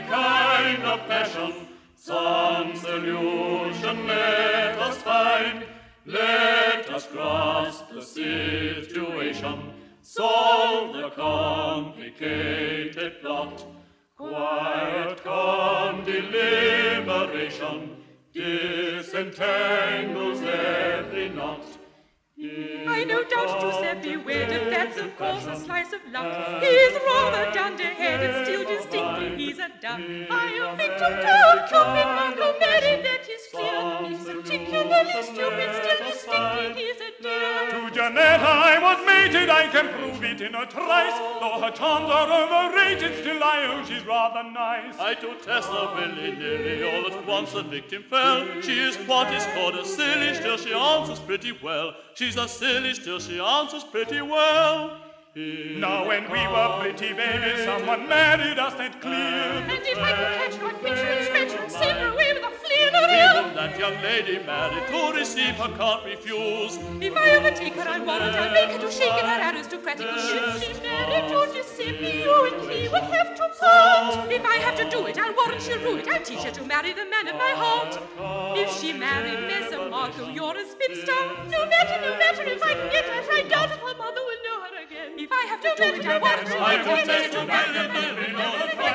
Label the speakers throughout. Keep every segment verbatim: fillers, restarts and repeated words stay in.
Speaker 1: kind of passion, some solution let us find. Let us grasp the situation, solve the complicated plot. Quiet, calm deliberation disentangles every knot.
Speaker 2: I no doubt Giuseppe wedded, that's of course a slice of luck. He's rather dunderheaded, still distinctly he's a duck. I am victim to Cupid, Marco married, that is clear. He's particularly stupid, still distinctly he's a dear.
Speaker 3: To Janetta I was mated, I can prove it in a trice. Though her charms are overrated, still I own she's rather nice.
Speaker 1: I to Tessa willy-nilly, all at once the victim fell. She is what is called a silly, still she answers pretty well. She's a silly, still she answers pretty well.
Speaker 3: Now when we were pretty babies, someone married us, that clear.
Speaker 2: And if I could catch one picture and stretch and send her away with a flea in her
Speaker 1: Even that young lady married, to receive her can't refuse.
Speaker 2: If I overtake her, I'll warrant I'll make her to shake in her aristocratic shoes. She's married to Giuseppe, you and he will have to part. If I have to do it, I'll warrant she'll rue it. I'll teach her to marry the man of my heart. If she marry Messer Marco, you're a spinster. No matter, no matter, if I can get her, I doubt if her mother will know her again. If I have to do it, I'll warrant she'll
Speaker 1: I
Speaker 2: rue it.
Speaker 1: protest to marry the man of my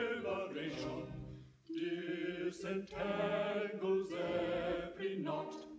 Speaker 3: Disentangles every knot.